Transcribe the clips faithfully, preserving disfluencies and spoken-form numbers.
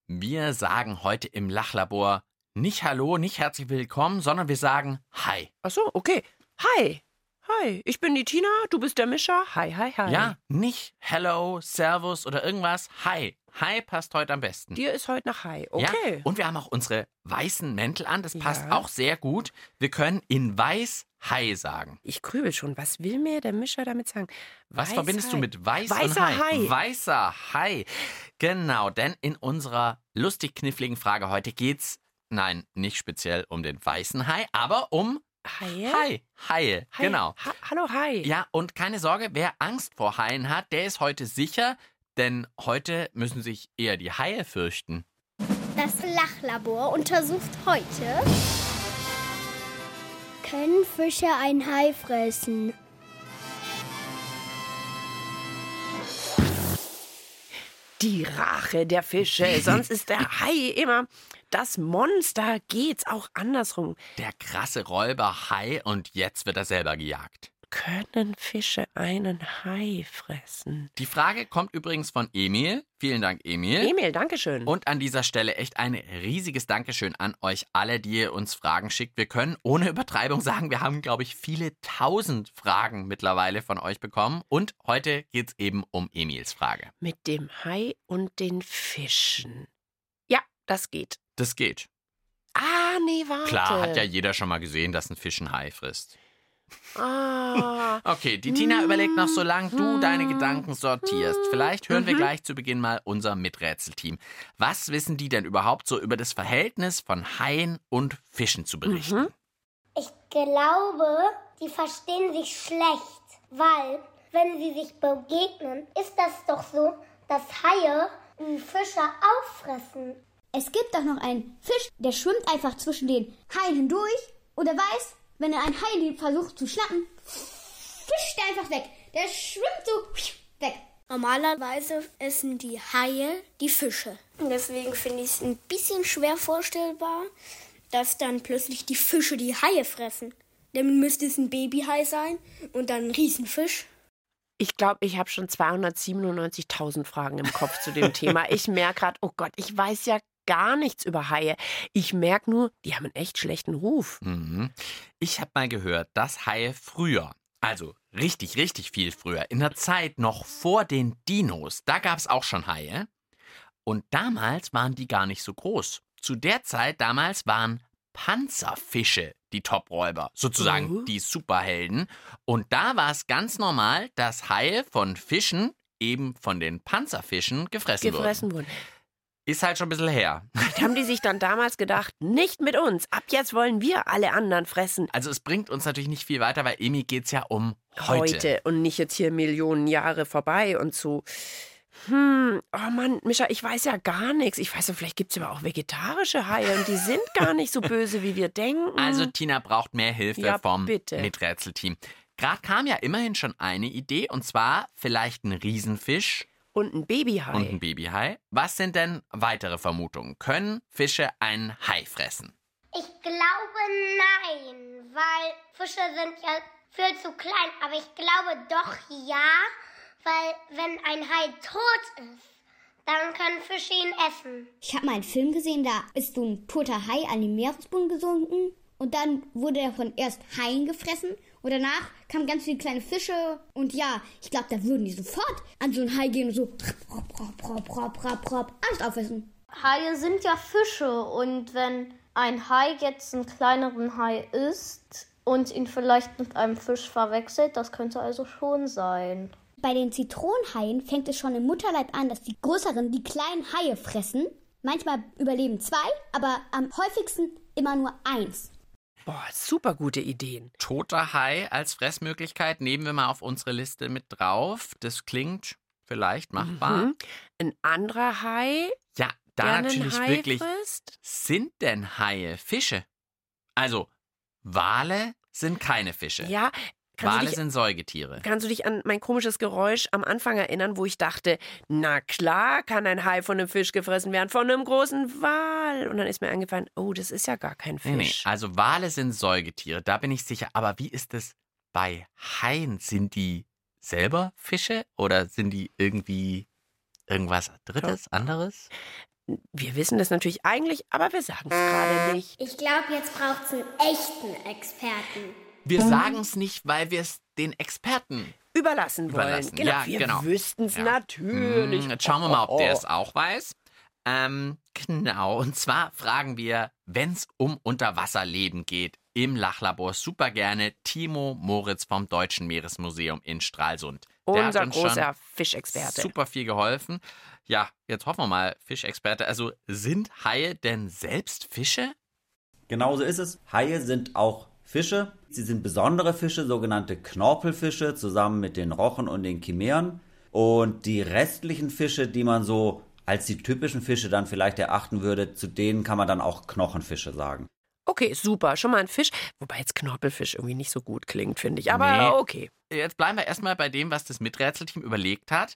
Wir sagen heute im Lachlabor nicht Hallo, nicht herzlich willkommen, sondern wir sagen Hi. Ach so, okay. Hi. Hi, ich bin die Tina, du bist der Mischer. Hi, hi, hi. Ja, nicht Hello, Servus oder irgendwas. Hi. Hi passt heute am besten. Dir ist heute nach Hi. Ja? Okay. Und wir haben auch unsere weißen Mäntel an, das passt Ja. auch sehr gut. Wir können in weiß Hi sagen. Ich grübel schon. Was will mir der Mischer damit sagen? Was Weiß verbindest Hi. du mit weiß Weißer und Hi? Hai. Weißer Hai. Genau, denn in unserer lustig kniffligen Frage heute geht's, nein, nicht speziell um den weißen Hai, aber um Haie? Hai. Haie, Hi. genau. Ha Hallo, Hi. Ja, und keine Sorge, wer Angst vor Haien hat, der ist heute sicher, denn heute müssen sich eher die Haie fürchten. Das Lachlabor untersucht heute: Können Fische ein Hai fressen? Die Rache der Fische. Sonst ist der Hai immer das Monster. Geht's auch andersrum. Der krasse Räuber Hai und jetzt wird er selber gejagt. Können Fische einen Hai fressen? Die Frage kommt übrigens von Emil. Vielen Dank, Emil. Emil, dankeschön. Und an dieser Stelle echt ein riesiges Dankeschön an euch alle, die ihr uns Fragen schickt. Wir können ohne Übertreibung sagen, wir haben, glaube ich, viele tausend Fragen mittlerweile von euch bekommen. Und heute geht es eben um Emils Frage. Mit dem Hai und den Fischen. Ja, das geht. Das geht. Ah, nee, warte. Klar, hat ja jeder schon mal gesehen, dass ein Fisch ein Hai frisst. Ah. Okay, die Tina überlegt noch, solange du deine Gedanken sortierst. Vielleicht hören wir gleich zu Beginn mal unser Miträtselteam. Was wissen die denn überhaupt so über das Verhältnis von Haien und Fischen zu berichten? Mhm. Ich glaube, die verstehen sich schlecht, weil, wenn sie sich begegnen, ist das doch so, dass Haie die Fische auffressen. Es gibt doch noch einen Fisch, der schwimmt einfach zwischen den Haien hindurch oder weiß, wenn er ein Hai versucht zu schnappen, fischt er einfach weg. Der schwimmt so weg. Normalerweise essen die Haie die Fische. Deswegen finde ich es ein bisschen schwer vorstellbar, dass dann plötzlich die Fische die Haie fressen. Dann müsste es ein Babyhai sein und dann ein Riesenfisch. Ich glaube, ich habe schon zweihundertsiebenundneunzigtausend Fragen im Kopf zu dem Thema. Ich merke gerade, oh Gott, ich weiß ja gar nichts über Haie. Ich merke nur, die haben einen echt schlechten Ruf. Mhm. Ich habe mal gehört, dass Haie früher, also richtig, richtig viel früher, in der Zeit noch vor den Dinos, da gab es auch schon Haie. Und damals waren die gar nicht so groß. Zu der Zeit damals waren Panzerfische die Top-Räuber, sozusagen Mhm. die Superhelden. Und da war es ganz normal, dass Haie von Fischen, eben von den Panzerfischen, gefressen, Gefressen wurden. wurden. Ist halt schon ein bisschen her. Vielleicht haben die sich dann damals gedacht, nicht mit uns. Ab jetzt wollen wir alle anderen fressen. Also es bringt uns natürlich nicht viel weiter, weil Emi geht es ja um heute. Heute und nicht jetzt hier Millionen Jahre vorbei und so. Hm, oh Mann, Mischa, ich weiß ja gar nichts. Ich weiß ja, vielleicht gibt es aber auch vegetarische Haie und die sind gar nicht so böse, wie wir denken. Also Tina braucht mehr Hilfe Ja, vom bitte. Miträtselteam. Gerade kam ja immerhin schon eine Idee, und zwar vielleicht ein Riesenfisch Und ein Babyhai. und ein Babyhai. Was sind denn weitere Vermutungen? Können Fische einen Hai fressen? Ich glaube nein, weil Fische sind ja viel zu klein. Aber ich glaube doch ja, weil wenn ein Hai tot ist, dann können Fische ihn essen. Ich habe mal einen Film gesehen, da ist so ein toter Hai an den Meeresboden gesunken und dann wurde er von erst Haien gefressen und danach kamen ganz viele kleine Fische und ja, ich glaube, da würden die sofort an so einen Hai gehen und so prop, prop, prop, prop, prop, prop, alles aufessen. Haie sind ja Fische und wenn ein Hai jetzt einen kleineren Hai isst und ihn vielleicht mit einem Fisch verwechselt, das könnte also schon sein. Bei den Zitronenhaien fängt es schon im Mutterleib an, dass die größeren die kleinen Haie fressen. Manchmal überleben zwei, aber am häufigsten immer nur eins. Boah, super gute Ideen. Toter Hai als Fressmöglichkeit nehmen wir mal auf unsere Liste mit drauf. Das klingt vielleicht machbar. Mhm. Ein anderer Hai, Ja, der da einen natürlich Hai wirklich. frisst. Sind denn Haie Fische? Also, Wale sind keine Fische. Ja, kannst du, Wale dich, sind Säugetiere. kannst du dich an mein komisches Geräusch am Anfang erinnern, wo ich dachte, na klar kann ein Hai von einem Fisch gefressen werden, von einem großen Wal. Und dann ist mir eingefallen, oh, das ist ja gar kein Fisch. Nee, nee. Also Wale sind Säugetiere, da bin ich sicher. Aber wie ist es bei Haien? Sind die selber Fische oder sind die irgendwie irgendwas Drittes, anderes? Wir wissen das natürlich eigentlich, aber wir sagen es gerade nicht. Ich glaube, jetzt braucht es einen echten Experten. Wir sagen es nicht, weil wir es den Experten Überlassen wollen. Überlassen. Genau, Ja, wir genau. wüssten es Ja. natürlich. Hm, jetzt schauen wir mal, ob Oh, der oh. es auch weiß. Ähm, genau, und zwar fragen wir, wenn es um Unterwasserleben geht, im Lachlabor super gerne Timo Moritz vom Deutschen Meeresmuseum in Stralsund. Der Unser hat uns großer schon Fischexperte. super viel geholfen. Ja, jetzt hoffen wir mal, Fischexperte. Also sind Haie denn selbst Fische? Genauso ist es. Haie sind auch Fische. Sie sind besondere Fische, sogenannte Knorpelfische, zusammen mit den Rochen und den Chimären. Und die restlichen Fische, die man so als die typischen Fische dann vielleicht erachten würde, zu denen kann man dann auch Knochenfische sagen. Okay, super. Schon mal ein Fisch. Wobei jetzt Knorpelfisch irgendwie nicht so gut klingt, finde ich. Aber Nee. okay. Jetzt bleiben wir erstmal bei dem, was das Miträtselteam überlegt hat.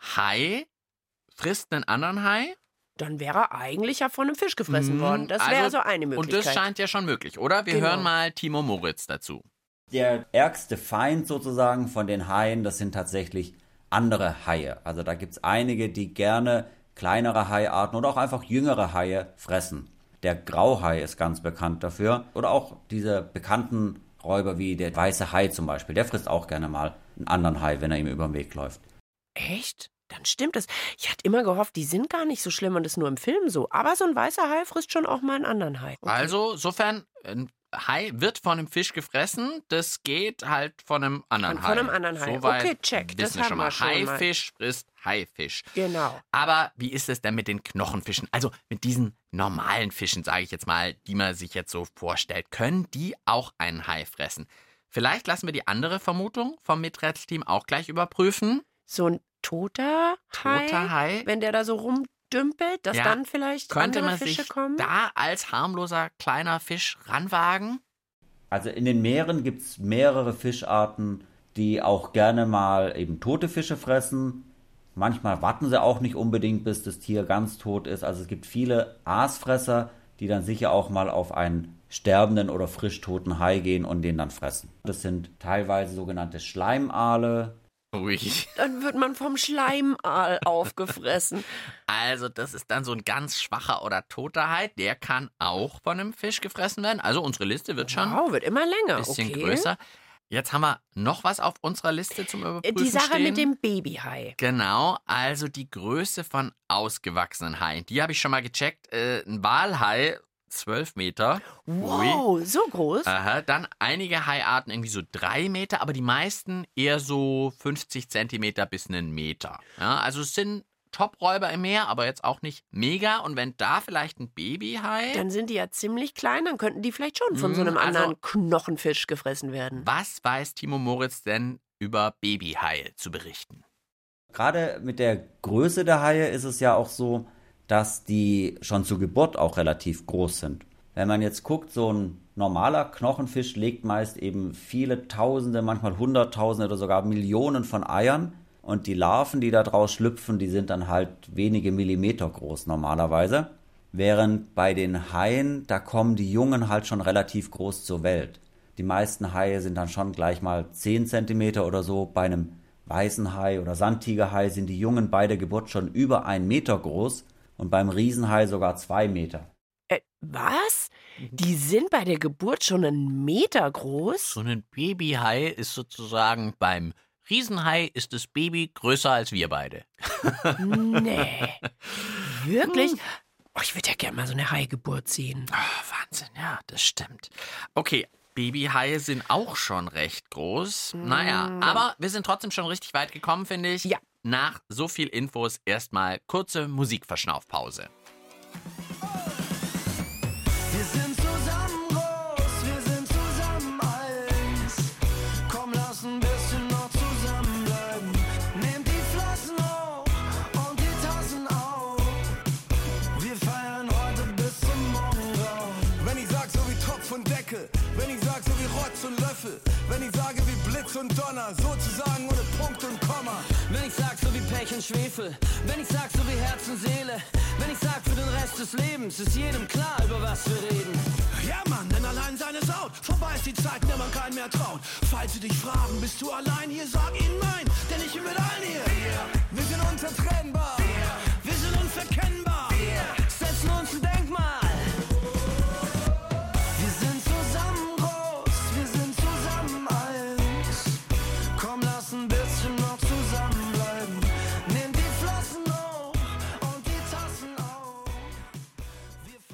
Hai frisst einen anderen Hai. Dann wäre er eigentlich ja von einem Fisch gefressen Mhm. worden. Das wäre Also, so eine Und Möglichkeit. das scheint ja schon möglich, oder? Wir Genau. hören mal Timo Moritz dazu. Der ärgste Feind sozusagen von den Haien, das sind tatsächlich andere Haie. Also da gibt es einige, die gerne kleinere Haiarten oder auch einfach jüngere Haie fressen. Der Grauhai ist ganz bekannt dafür. Oder auch diese bekannten Räuber wie der weiße Hai zum Beispiel. Der frisst auch gerne mal einen anderen Hai, wenn er ihm über den Weg läuft. Echt? Dann stimmt es. Ich hatte immer gehofft, die sind gar nicht so schlimm und ist nur im Film so. Aber so ein weißer Hai frisst schon auch mal einen anderen Hai. Okay. Also, sofern ein Hai wird von einem Fisch gefressen, das geht halt von einem anderen Von- Hai. von einem anderen Hai. Soweit Okay, check. Das wissen wir haben schon wir mal. schon mal. Haifisch frisst Haifisch. Genau. Aber wie ist es denn mit den Knochenfischen? Also mit diesen normalen Fischen, sage ich jetzt mal, die man sich jetzt so vorstellt. Können die auch einen Hai fressen? Vielleicht lassen wir die andere Vermutung vom Miträtselteam auch gleich überprüfen. So ein toter Hai, Toter Hai. wenn der da so rumdümpelt, dass Ja, dann vielleicht Könnte andere man Fische sich kommen? da als harmloser kleiner Fisch ranwagen? Also in den Meeren gibt es mehrere Fischarten, die auch gerne mal eben tote Fische fressen. Manchmal warten sie auch nicht unbedingt, bis das Tier ganz tot ist. Also es gibt viele Aasfresser, die dann sicher auch mal auf einen sterbenden oder frisch toten Hai gehen und den dann fressen. Das sind teilweise sogenannte Schleimaale. Ui. Dann wird man vom Schleimaal aufgefressen. Also das ist dann so ein ganz schwacher oder toter Hai. Der kann auch von einem Fisch gefressen werden. Also unsere Liste wird schon Wow, wird immer länger. ein bisschen okay. größer. Jetzt haben wir noch was auf unserer Liste zum Überprüfen Die Sache stehen. mit dem Babyhai. Genau, also die Größe von ausgewachsenen Haien. Die habe ich schon mal gecheckt. Äh, ein Walhai, zwölf Meter. Ui. Wow, so groß? Aha, dann einige Haiarten irgendwie so drei Meter, aber die meisten eher so fünfzig Zentimeter bis einen Meter. Ja, also es sind Top-Räuber im Meer, aber jetzt auch nicht mega. Und wenn da vielleicht ein Babyhai... Dann sind die ja ziemlich klein, dann könnten die vielleicht schon von so einem Mm, also- anderen Knochenfisch gefressen werden. Was weiß Timo Moritz denn über Babyhaie zu berichten? Gerade mit der Größe der Haie ist es ja auch so, dass die schon zur Geburt auch relativ groß sind. Wenn man jetzt guckt, so ein normaler Knochenfisch legt meist eben viele Tausende, manchmal Hunderttausende oder sogar Millionen von Eiern. Und die Larven, die da draus schlüpfen, die sind dann halt wenige Millimeter groß normalerweise. Während bei den Haien, da kommen die Jungen halt schon relativ groß zur Welt. Die meisten Haie sind dann schon gleich mal zehn Zentimeter oder so. Bei einem weißen Hai oder Sandtigerhai sind die Jungen bei der Geburt schon über einen Meter groß und beim Riesenhai sogar zwei Meter. Äh, was? Die sind bei der Geburt schon einen Meter groß? So ein Babyhai ist sozusagen beim Riesenhai ist das Baby größer als wir beide. Nee. Wirklich? Oh, ich würde ja gerne mal so eine Haigeburt sehen. Oh, Wahnsinn, ja, das stimmt. Okay, Babyhaie sind auch schon recht groß. Naja, aber wir sind trotzdem schon richtig weit gekommen, finde ich. Ja. Nach so viel Infos erstmal kurze Musikverschnaufpause. Wir sind zusammen groß, wir sind zusammen eins. Komm, lass ein bisschen noch zusammenbleiben. Nehmt die Flaschen hoch und die Tassen auf. Wir feiern heute bis zum Morgengrauen. Wenn ich sag so wie Tropf und Deckel, wenn ich sag so wie Rotz und Löffel, wenn ich sage wie Blitz und Donner, sozusagen ohne Punkt und Komma. Wenn ich sag so wie Pech und Schwefel, wenn ich sag so wie Herz und Seele, wenn ich sag für den Rest des Lebens, ist jedem klar, über was wir reden. Ja Mann, denn allein seine Saut, vorbei ist die Zeit, in der man keinen mehr traut. Falls sie dich fragen, bist du allein hier, sag ihnen nein, denn ich bin mit allen hier. Wir, wir sind unzertrennbar, wir, wir sind unverkennbar, wir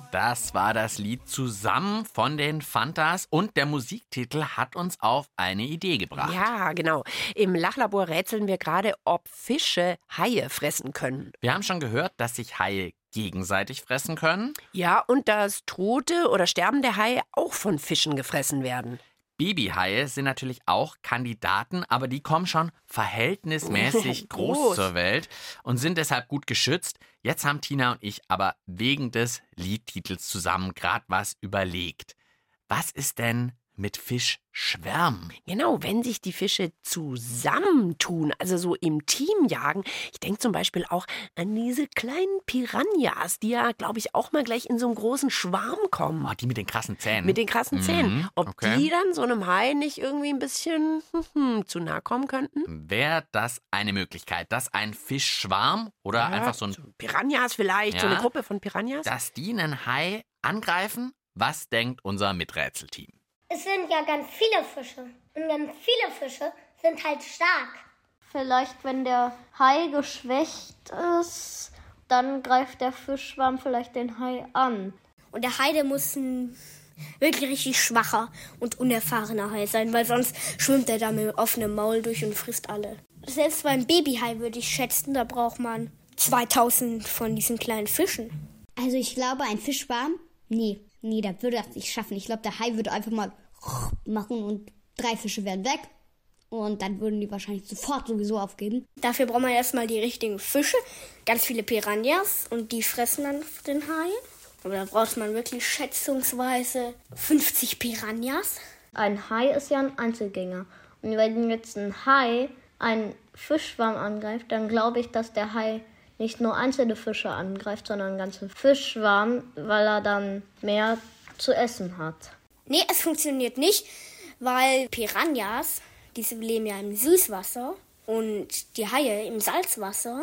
Das war das Lied Zusammen von den Fantas und der Musiktitel hat uns auf eine Idee gebracht. Ja, genau. Im Lachlabor rätseln wir gerade, ob Fische Haie fressen können. Wir haben schon gehört, dass sich Haie gegenseitig fressen können. Ja, und dass tote oder sterbende Haie auch von Fischen gefressen werden. Babyhaie sind natürlich auch Kandidaten, aber die kommen schon verhältnismäßig groß, Groß. zur Welt und sind deshalb gut geschützt. Jetzt haben Tina und ich aber wegen des Liedtitels zusammen gerade was überlegt. Was ist denn mit Fischschwärmen? Genau, wenn sich die Fische zusammentun, also so im Team jagen. Ich denke zum Beispiel auch an diese kleinen Piranhas, die ja, glaube ich, auch mal gleich in so einen großen Schwarm kommen. Oh, die mit den krassen Zähnen. Mit den krassen Zähnen. Mhm, Ob okay. die dann so einem Hai nicht irgendwie ein bisschen hm, zu nahe kommen könnten? Wäre das eine Möglichkeit, dass ein Fischschwarm oder einfach so ein, Piranhas vielleicht, so Ja. eine Gruppe von Piranhas? dass die einen Hai angreifen? Was denkt unser Miträtselteam? Es sind ja ganz viele Fische. Und ganz viele Fische sind halt stark. Vielleicht, wenn der Hai geschwächt ist, dann greift der Fischschwarm vielleicht den Hai an. Und der Hai, der muss ein wirklich richtig schwacher und unerfahrener Hai sein, weil sonst schwimmt er da mit offenem Maul durch und frisst alle. Selbst beim Babyhai würde ich schätzen, da braucht man zweitausend von diesen kleinen Fischen. Also ich glaube, ein Fischschwarm, nee, nee, der würde das nicht schaffen. Ich glaube, der Hai würde einfach mal machen und drei Fische wären weg. Und dann würden die wahrscheinlich sofort sowieso aufgeben. Dafür braucht man erstmal die richtigen Fische, ganz viele Piranhas und die fressen dann den Hai. Aber da braucht man wirklich schätzungsweise fünfzig Piranhas. Ein Hai ist ja ein Einzelgänger. Und wenn jetzt ein Hai einen Fischschwarm angreift, dann glaube ich, dass der Hai nicht nur einzelne Fische angreift, sondern einen ganzen Fischschwarm, weil er dann mehr zu essen hat. Nee, es funktioniert nicht, weil Piranhas, die leben ja im Süßwasser und die Haie im Salzwasser.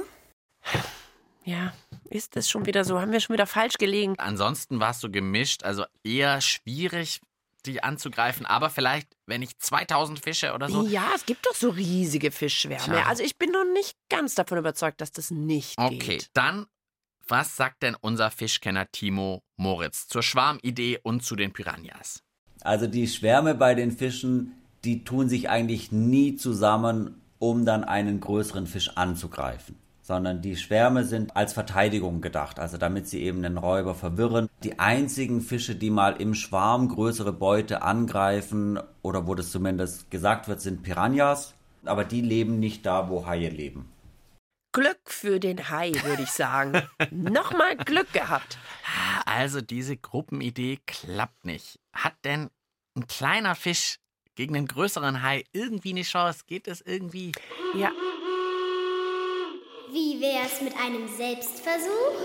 Ja, ist das schon wieder so? Haben wir schon wieder falsch gelegen? Ansonsten war es so gemischt, also eher schwierig, die anzugreifen. Aber vielleicht, wenn ich zweitausend Fische oder so. Ja, es gibt doch so riesige Fischschwärme. Tja. Also ich bin noch nicht ganz davon überzeugt, dass das nicht Okay, geht. dann, was sagt denn unser Fischkenner Timo Moritz zur Schwarmidee und zu den Piranhas? Also die Schwärme bei den Fischen, die tun sich eigentlich nie zusammen, um dann einen größeren Fisch anzugreifen. Sondern die Schwärme sind als Verteidigung gedacht, also damit sie eben den Räuber verwirren. Die einzigen Fische, die mal im Schwarm größere Beute angreifen, oder wo das zumindest gesagt wird, sind Piranhas. Aber die leben nicht da, wo Haie leben. Glück für den Hai, würde ich sagen. Nochmal Glück gehabt. Also diese Gruppenidee klappt nicht. Hat denn ein kleiner Fisch gegen einen größeren Hai irgendwie eine Chance? Geht es irgendwie? Ja. Wie wär's mit einem Selbstversuch?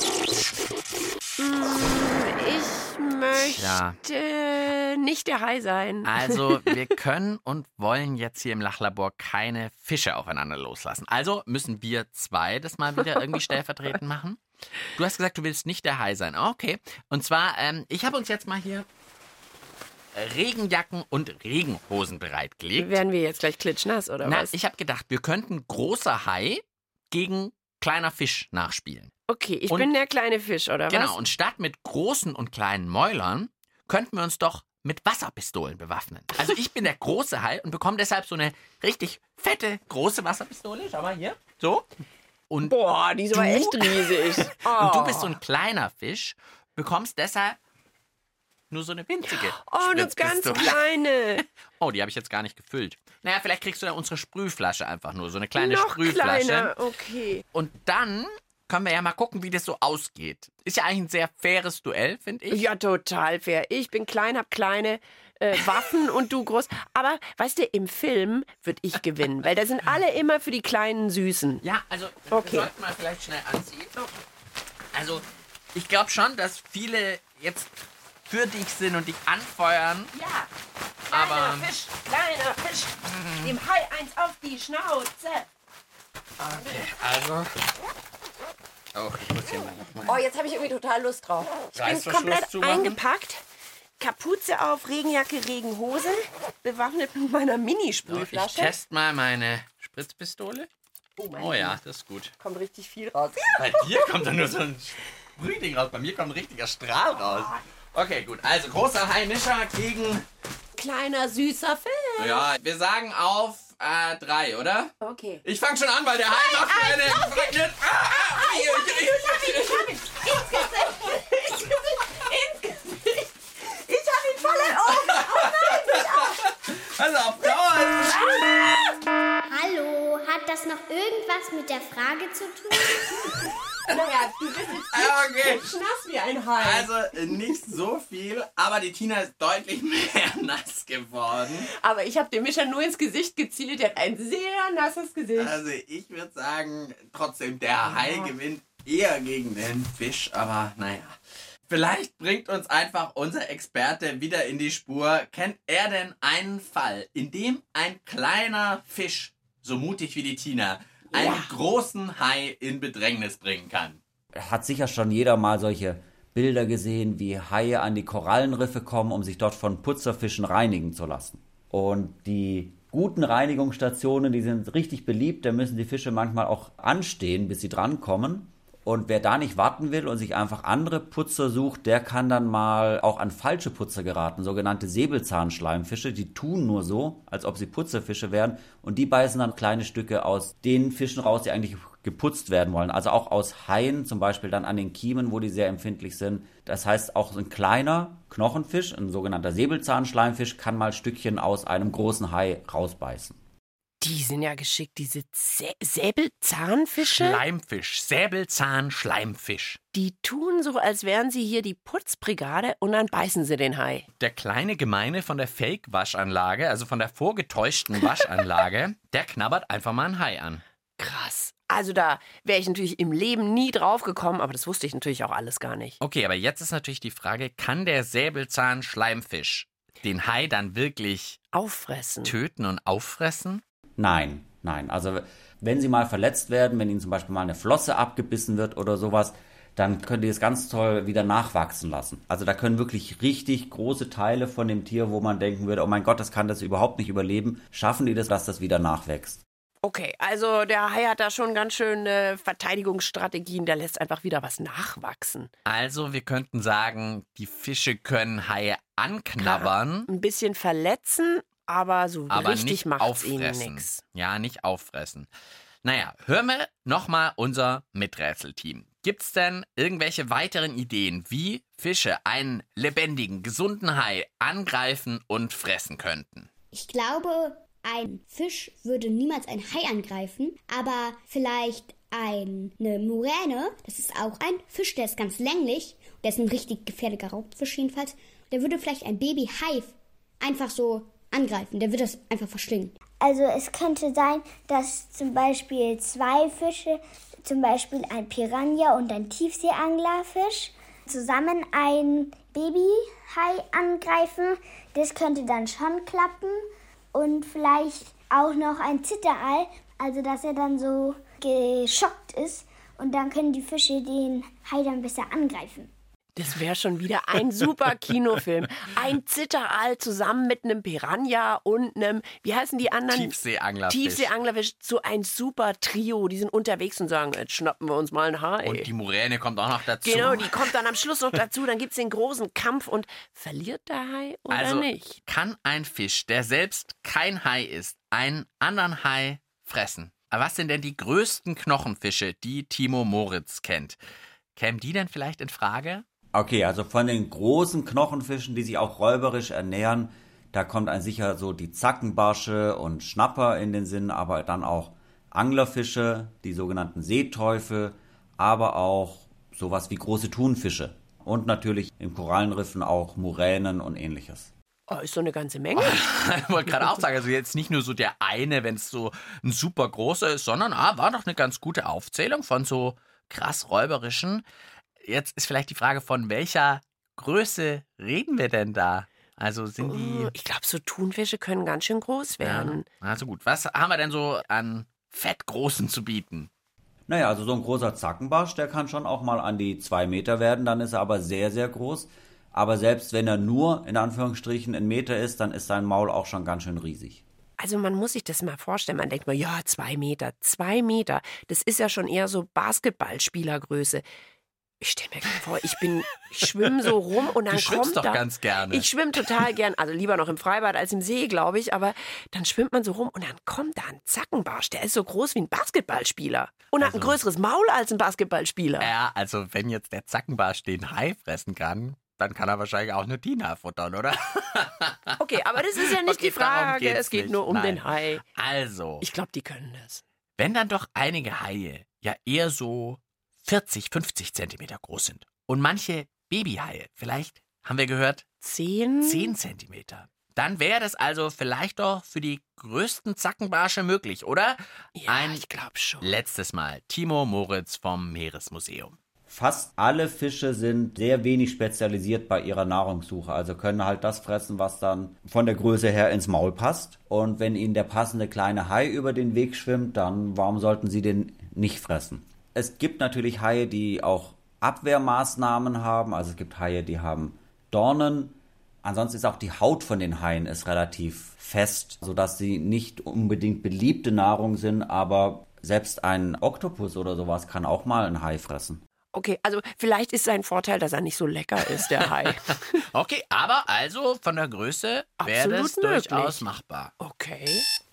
Ich möchte Ja. nicht der Hai sein. Also wir können und wollen jetzt hier im Lachlabor keine Fische aufeinander loslassen. Also müssen wir zwei das mal wieder irgendwie stellvertretend machen. Du hast gesagt, du willst nicht der Hai sein. Okay. Und zwar, ähm, ich habe uns jetzt mal hier Regenjacken und Regenhosen bereitgelegt. Werden wir jetzt gleich klitschnass, oder Na, was? ich habe gedacht, wir könnten großer Hai gegen kleiner Fisch nachspielen. Okay, ich Und- bin der kleine Fisch, oder was? Genau, und statt mit großen und kleinen Mäulern könnten wir uns doch mit Wasserpistolen bewaffnen. Also ich bin der große Hai und bekomme deshalb so eine richtig fette, große Wasserpistole. Schau mal hier. So. Und, Boah, die ist aber Du- echt riesig. Oh. und du bist so ein kleiner Fisch, bekommst deshalb nur so eine winzige Oh, eine ganz Spritzpistole. kleine. Oh, die habe ich jetzt gar nicht gefüllt. Naja, vielleicht kriegst du dann unsere Sprühflasche einfach nur. So eine kleine Noch Sprühflasche. kleiner, okay. Und dann können wir ja mal gucken, wie das so ausgeht. Ist ja eigentlich ein sehr faires Duell, finde ich. Ja, total fair. Ich bin klein, hab kleine äh, Waffen und du groß. Aber, weißt du, im Film würde ich gewinnen, weil da sind alle immer für die kleinen Süßen. Ja, also Okay. wir sollten mal vielleicht schnell anziehen. Also ich glaube schon, dass viele jetzt für dich sind und dich anfeuern. Ja, Aber Fisch, kleiner Fisch. Dem Hai eins auf die Schnauze. also... Oh, ich muss hier mal nochmal... Oh, jetzt habe ich irgendwie total Lust drauf. Ich bin Reißverschluss komplett zumachen. eingepackt. Kapuze auf, Regenjacke, Regenhose. Bewaffnet mit meiner Ich Mini-Sprühflasche. teste mal meine Spritzpistole. Oh, mein Oh ja, das ist gut. Kommt richtig viel raus. Bei dir kommt dann nur so ein Sprühding raus. Bei mir kommt ein richtiger Strahl raus. Okay, gut. Also großer Hai-Mischer gegen... Kleiner, süßer Fisch. Ja, wir sagen auf äh, drei, oder? Okay. Ich fange schon an, weil der Hai macht mir eine... eine ah, ah, ich hab ihn, ich hab ihn, ich hab ihn. Ins Gesicht, ins Gesicht, ins Gesicht. Ich hab ihn voll in Augen. Oh nein, mich auch. Also auf Dauer. Hallo, hat das noch irgendwas mit der Frage zu tun? Naja, du bist jetzt Ah, okay. nass wie ein Hai. Also äh, nicht so viel, aber die Tina ist deutlich mehr nass geworden. Aber ich habe dem Mischer nur ins Gesicht gezielt. Der hat ein sehr nasses Gesicht. Also ich würde sagen, trotzdem der Hai gewinnt eher gegen den Fisch, aber naja. Vielleicht bringt uns einfach unser Experte wieder in die Spur. Kennt er denn einen Fall, in dem ein kleiner Fisch, so mutig wie die Tina, einen Ja. großen Hai in Bedrängnis bringen kann? Hat sicher schon jeder mal solche Bilder gesehen, wie Haie an die Korallenriffe kommen, um sich dort von Putzerfischen reinigen zu lassen. Und die guten Reinigungsstationen, die sind richtig beliebt, da müssen die Fische manchmal auch anstehen, bis sie drankommen. Und wer da nicht warten will und sich einfach andere Putzer sucht, der kann dann mal auch an falsche Putzer geraten, sogenannte Säbelzahnschleimfische. Die tun nur so, als ob sie Putzerfische wären, und die beißen dann kleine Stücke aus den Fischen raus, die eigentlich geputzt werden wollen. Also auch aus Haien, zum Beispiel dann an den Kiemen, wo die sehr empfindlich sind. Das heißt, auch so ein kleiner Knochenfisch, ein sogenannter Säbelzahnschleimfisch, kann mal Stückchen aus einem großen Hai rausbeißen. Die sind ja geschickt, diese Sä- Säbelzahnfische. Schleimfisch, Säbelzahn, Schleimfisch. Die tun so, als wären sie hier die Putzbrigade und dann beißen sie den Hai. Der kleine Gemeine von der Fake-Waschanlage, also von der vorgetäuschten Waschanlage, der knabbert einfach mal einen Hai an. Krass. Also da wäre ich natürlich im Leben nie drauf gekommen, aber das wusste ich natürlich auch alles gar nicht. Okay, aber jetzt ist natürlich die Frage, kann der Säbelzahn-Schleimfisch den Hai dann wirklich Auffressen. töten und auffressen? Nein, nein. Also wenn sie mal verletzt werden, wenn ihnen zum Beispiel mal eine Flosse abgebissen wird oder sowas, dann können die es ganz toll wieder nachwachsen lassen. Also da können wirklich richtig große Teile von dem Tier, wo man denken würde, oh mein Gott, das kann das überhaupt nicht überleben, schaffen die das, dass das wieder nachwächst. Okay, also der Hai hat da schon ganz schöne Verteidigungsstrategien, der lässt einfach wieder was nachwachsen. Also wir könnten sagen, die Fische können Haie anknabbern, Ein bisschen verletzen, aber so aber richtig nicht macht's ihnen auffressen. nichts. Ja, nicht auffressen. Naja, hören wir nochmal unser Miträtselteam. Gibt's denn irgendwelche weiteren Ideen, wie Fische einen lebendigen, gesunden Hai angreifen und fressen könnten? Ich glaube, ein Fisch würde niemals einen Hai angreifen, aber vielleicht eine Muräne, das ist auch ein Fisch, der ist ganz länglich, der ist ein richtig gefährlicher Raubfisch jedenfalls, der würde vielleicht ein Baby-Hai einfach so angreifen, der würde das einfach verschlingen. Also es könnte sein, dass zum Beispiel zwei Fische, zum Beispiel ein Piranha und ein Tiefseeanglerfisch, zusammen ein Babyhai angreifen. Das könnte dann schon klappen. Und vielleicht auch noch ein Zitteraal, also dass er dann so geschockt ist. Und dann können die Fische den Hai dann besser angreifen. Das wäre schon wieder ein super Kinofilm. Ein Zitteraal zusammen mit einem Piranha und einem, wie heißen die anderen? Tiefseeanglerfisch. Tiefseeanglerfisch. So ein super Trio. Die sind unterwegs und sagen, jetzt schnappen wir uns mal einen Hai. Und die Muräne kommt auch noch dazu. Genau, die kommt dann am Schluss noch dazu. Dann gibt es den großen Kampf und verliert der Hai oder also nicht? kann ein Fisch, der selbst kein Hai ist, einen anderen Hai fressen? Aber was sind denn die größten Knochenfische, die Timo Moritz kennt? Kämen die denn vielleicht in Frage? Okay, also von den großen Knochenfischen, die sich auch räuberisch ernähren, da kommt ein sicher so die Zackenbarsche und Schnapper in den Sinn, aber dann auch Anglerfische, die sogenannten Seeteufel, aber auch sowas wie große Thunfische und natürlich in Korallenriffen auch Muränen und ähnliches. Oh, ist so eine ganze Menge. Ich wollte gerade auch sagen, also jetzt nicht nur so der eine, wenn es so ein super großer ist, sondern ah, war doch eine ganz gute Aufzählung von so krass räuberischen. Jetzt ist vielleicht die Frage, von welcher Größe reden wir denn da? Also sind die... Oh, ich glaube, so Thunfische können ganz schön groß werden. Ja, also gut, was haben wir denn so an fettgroßen zu bieten? Naja, also so ein großer Zackenbarsch, der kann schon auch mal an die zwei Meter werden, dann ist er aber sehr, sehr groß. Aber selbst wenn er nur, in Anführungsstrichen, ein Meter ist, dann ist sein Maul auch schon ganz schön riesig. Also man muss sich das mal vorstellen. Man denkt mal, ja, zwei Meter, zwei Meter. Das ist ja schon eher so Basketballspielergröße. Ich stelle mir vor, ich bin, ich schwimme so rum und dann Du schwimmst kommt doch da, ganz gerne. Ich schwimme total gern, also lieber noch im Freibad als im See, glaube ich, aber dann schwimmt man so rum und dann kommt da ein Zackenbarsch, der ist so groß wie ein Basketballspieler und hat ein größeres Maul als ein Basketballspieler. Ja, also wenn jetzt der Zackenbarsch den Hai fressen kann, dann kann er wahrscheinlich auch eine Tina futtern, oder? Okay, aber das ist ja nicht Okay, die Frage, darum geht's es geht nicht. nur um Nein. den Hai. Also, Ich glaube, die können das. wenn dann doch einige Haie ja eher so vierzig, fünfzig Zentimeter groß sind und manche Babyhaie, vielleicht haben wir gehört, Zehn? zehn Zentimeter, dann wäre das also vielleicht doch für die größten Zackenbarsche möglich, oder? Ja, Ein ich glaube schon. letztes Mal, Timo Moritz vom Meeresmuseum. Fast alle Fische sind sehr wenig spezialisiert bei ihrer Nahrungssuche, also können halt das fressen, was dann von der Größe her ins Maul passt. Und wenn ihnen der passende kleine Hai über den Weg schwimmt, dann warum sollten sie den nicht fressen? Es gibt natürlich Haie, die auch Abwehrmaßnahmen haben, also es gibt Haie, die haben Dornen. Ansonsten ist auch die Haut von den Haien ist relativ fest, sodass sie nicht unbedingt beliebte Nahrung sind, aber selbst ein Oktopus oder sowas kann auch mal ein Hai fressen. Okay, also vielleicht ist sein Vorteil, dass er nicht so lecker ist, der Hai. Okay, aber also von der Größe wäre das Absolut möglich. durchaus machbar. Okay.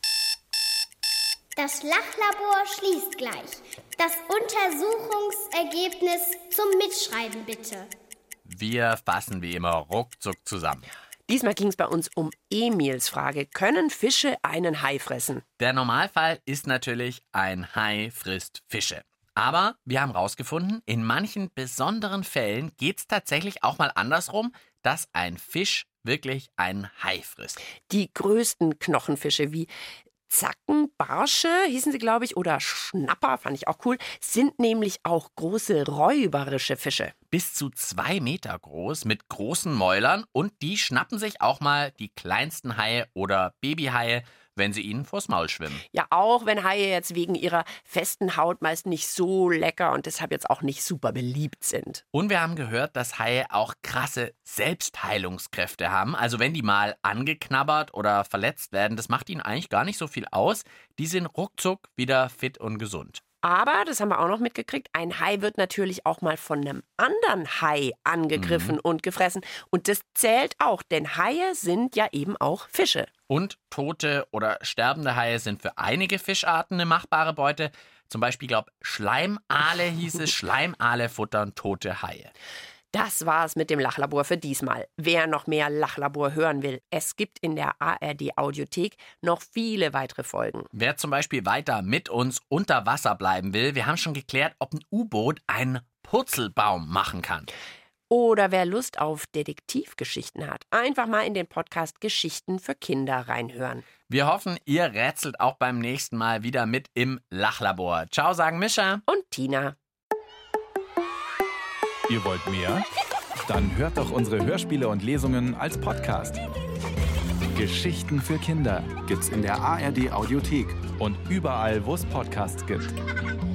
Das Lachlabor schließt gleich. Das Untersuchungsergebnis zum Mitschreiben bitte. Wir fassen wie immer ruckzuck zusammen. Diesmal ging es bei uns um Emils Frage. Können Fische einen Hai fressen? Der Normalfall ist natürlich, ein Hai frisst Fische. Aber wir haben rausgefunden, in manchen besonderen Fällen geht es tatsächlich auch mal andersrum, dass ein Fisch wirklich einen Hai frisst. Die größten Knochenfische wie Zacken, Barsche, hießen sie, glaube ich, oder Schnapper, fand ich auch cool, sind nämlich auch große räuberische Fische. Bis zu zwei Meter groß mit großen Mäulern und die schnappen sich auch mal die kleinsten Haie oder Babyhaie, wenn sie ihnen vors Maul schwimmen. Ja, auch wenn Haie jetzt wegen ihrer festen Haut meist nicht so lecker und deshalb jetzt auch nicht super beliebt sind. Und wir haben gehört, dass Haie auch krasse Selbstheilungskräfte haben. Also wenn die mal angeknabbert oder verletzt werden, das macht ihnen eigentlich gar nicht so viel aus. Die sind ruckzuck wieder fit und gesund. Aber, das haben wir auch noch mitgekriegt, ein Hai wird natürlich auch mal von einem anderen Hai angegriffen Mhm. und gefressen. Und das zählt auch, denn Haie sind ja eben auch Fische. Und tote oder sterbende Haie sind für einige Fischarten eine machbare Beute. Zum Beispiel, glaube Schleimaale hieß es, Schleimaale futtern tote Haie. Das war's mit dem Lachlabor für diesmal. Wer noch mehr Lachlabor hören will, es gibt in der A R D-Audiothek noch viele weitere Folgen. Wer zum Beispiel weiter mit uns unter Wasser bleiben will, wir haben schon geklärt, ob ein U-Boot einen Purzelbaum machen kann. Oder wer Lust auf Detektivgeschichten hat, einfach mal in den Podcast Geschichten für Kinder reinhören. Wir hoffen, ihr rätselt auch beim nächsten Mal wieder mit im Lachlabor. Ciao, sagen Mischa und Tina. Ihr wollt mehr? Dann hört doch unsere Hörspiele und Lesungen als Podcast. Geschichten für Kinder gibt's in der A R D Audiothek und überall, wo es Podcasts gibt.